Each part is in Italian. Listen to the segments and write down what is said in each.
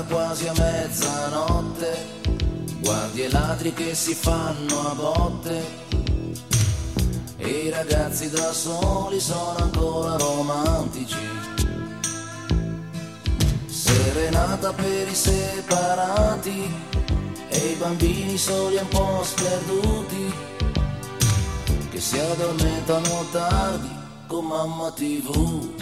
quasi a mezzanotte, guardi e ladri che si fanno a botte, e i ragazzi da soli sono ancora romantici. Serenata per i separati e i bambini soli e un po' sperduti, che si addormentano tardi con mamma TV.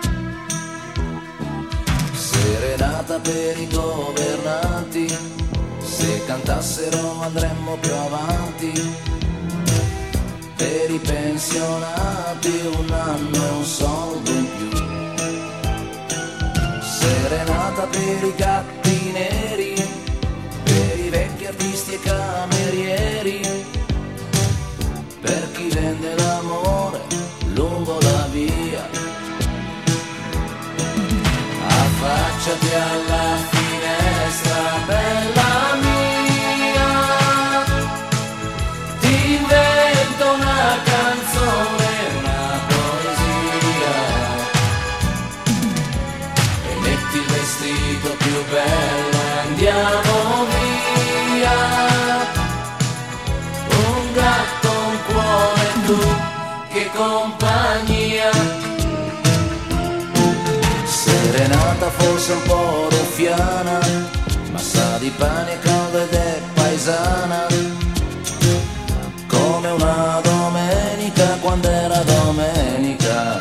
Serenata per i governanti, se cantassero andremmo più avanti. Per i pensionati un anno e un soldo in più. Serenata per i gatti neri, per i vecchi artisti e camerieri, per chi vende l'amore lungo la via. Affacciati alla finestra, bella mia, ti invento una canzone, una poesia, e metti il vestito più bello e andiamo via. Un gatto, un cuore, tu, che compagnia. Serenata forse un po' ruffiana, ma sa di pane caldo ed è paesana, come una domenica quando era domenica.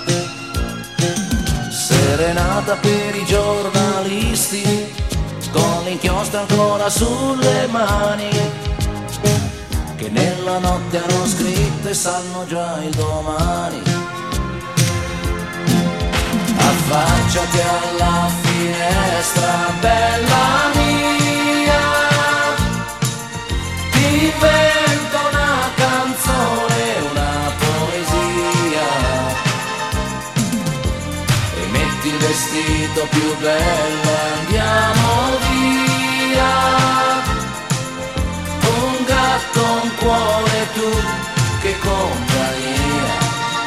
Serenata per i giornalisti, con l'inchiostro ancora sulle mani, che nella notte hanno scritto e sanno già il domani. Affacciati alla finestra, bella mia, ti invento una canzone, una poesia, e metti il vestito più bello e andiamo via. Un gatto, un cuore, tu, che compagnia.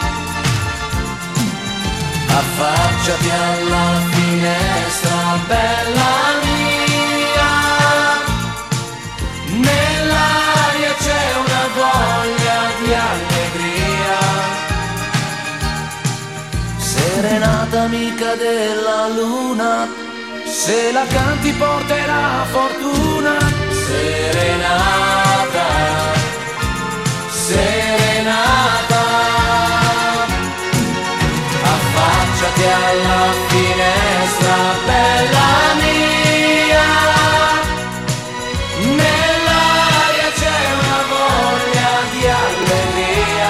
Affacciati alla finestra, bella mia, nell'aria c'è una voglia di allegria. Serenata amica della luna, se la canti porterà fortuna. Serenata, serenata, affacciati alla finestra, bella mia, nell'aria c'è una voglia di allegria.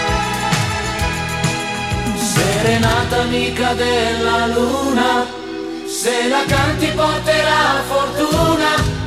Serenata amica della luna, se la canti porterà fortuna.